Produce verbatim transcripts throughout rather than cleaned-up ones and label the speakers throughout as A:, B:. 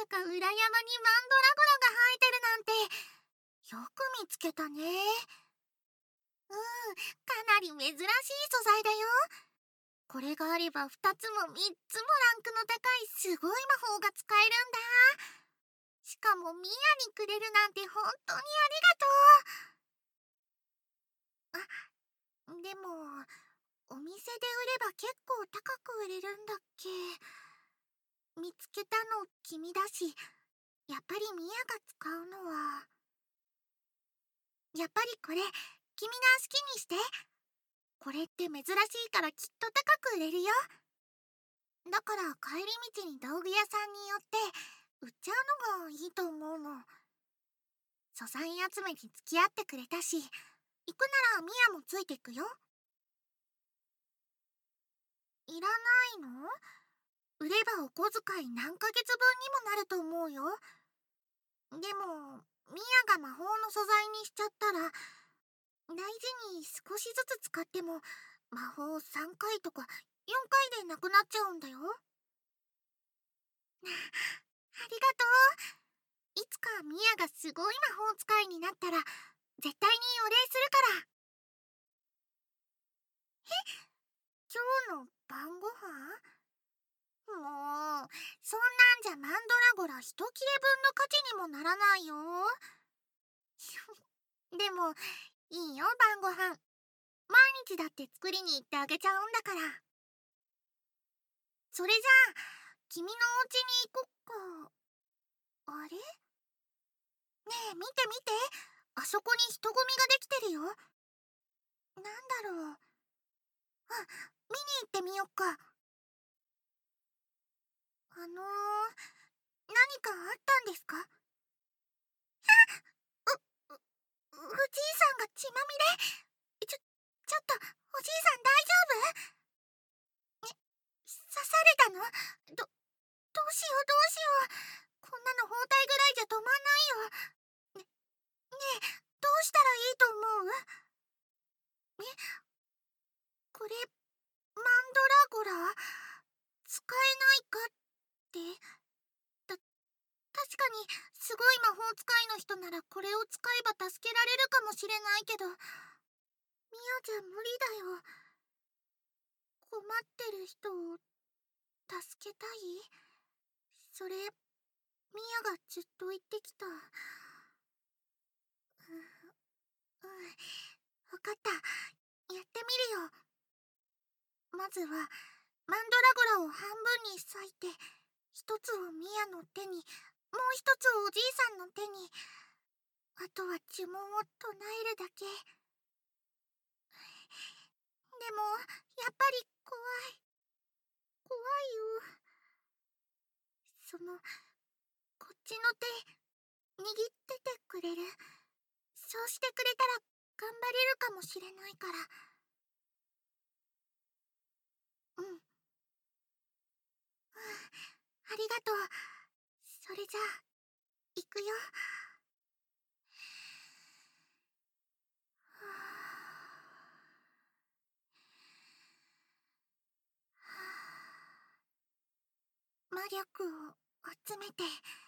A: か裏山にマンドラゴラが生えてるなんて、よく見つけたね。うん、かなり珍しい素材だよ。これがあればふたつもみっつもランクの高いすごい魔法が使えるんだ。しかもミヤにくれるなんて本当にありがとう。あ、でもお店で売れば結構高く売れるんだっけ。見つけたの君だし、やっぱりミヤが使うのは。やっぱりこれ君が好きにして。これって珍しいからきっと高く売れるよ。だから帰り道に道具屋さんに寄って売っちゃうのがいいと思うの。素材集めに付き合ってくれたし、行くならミヤもついてくよ。いらないの？売ればお小遣い何ヶ月分にもなると思うよ。でもミヤが魔法の素材にしちゃったら、大事に少しずつ使っても魔法さんかいとかよんかいでなくなっちゃうんだよ。ありがとう。いつかミヤがすごい魔法使いになったら絶対にお礼するから。え、今日の晩ご飯？もうそんなんじゃマンドラゴラ一切れ分の価値にもならないよ。でもいいよ、晩ご飯毎日だって作りに行ってあげちゃうんだから。それじゃあ君のお家に行こっか。あれ？ねえ見て見て、あそこに人混みができてるよ。なんだろう。あ、見に行ってみよっか。あのー、何かあったんですか？う、う、おじいさんが血まみれ。ちょ、ちょっとおじいさん大丈夫？え、刺されたの？ど、どうしようどうしよう。こんなの包帯ぐらいじゃ止まんないよ。ね、ねえ、どうしたらいいと思う？え、これマンドラゴラ使えないかって。た、確かにすごい魔法使いの人ならこれを使えば助けられるかもしれないけど、ミヤじゃ無理だよ。困ってる人を助けたい？それミヤがずっと言ってきた。うん、うん、分かった。やってみるよ。まずはマンドラゴラを半分に裂いて、一つをミヤの手に、もう一つをおじいさんの手に。あとは呪文を唱えるだけ。でもやっぱり怖い。怖いよ。その、こっちの手握っててくれる？そうしてくれたら頑張れるかもしれないから。うん、うん、ありがとう。それじゃあ行くよ。魔力を集めて、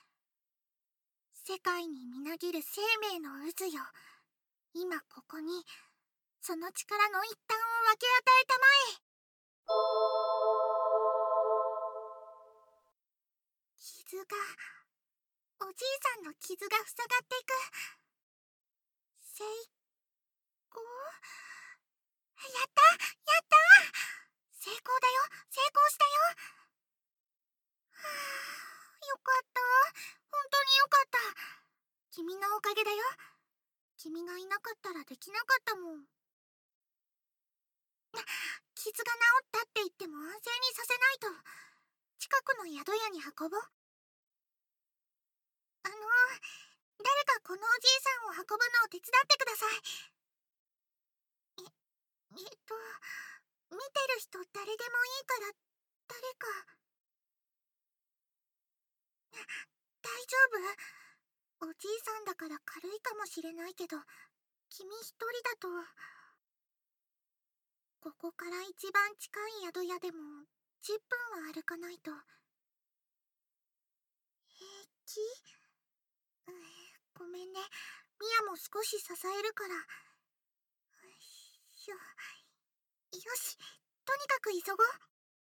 A: 世界にみなぎる生命の渦よ。今ここにその力の一端を分け与えたまえ。傷が、おじいさんの傷が塞がっていく。成功？やったやった、成功だよ、成功したよ。はあ、よかった、本当によかった。君のおかげだよ。君がいなかったらできなかったもん。傷が治ったって言っても安静にさせないと。近くの宿屋に運ぼう。あの誰かこのおじいさんを運ぶのを手伝ってください。え、えっと見てる人誰でもいいから、誰か。大丈夫？おじいさんだから軽いかもしれないけど、君一人だと。ここから一番近い宿屋でもじゅっぷんは歩かないと。平ミヤも少し支えるから。よいしょ。よし、とにかく急ごう。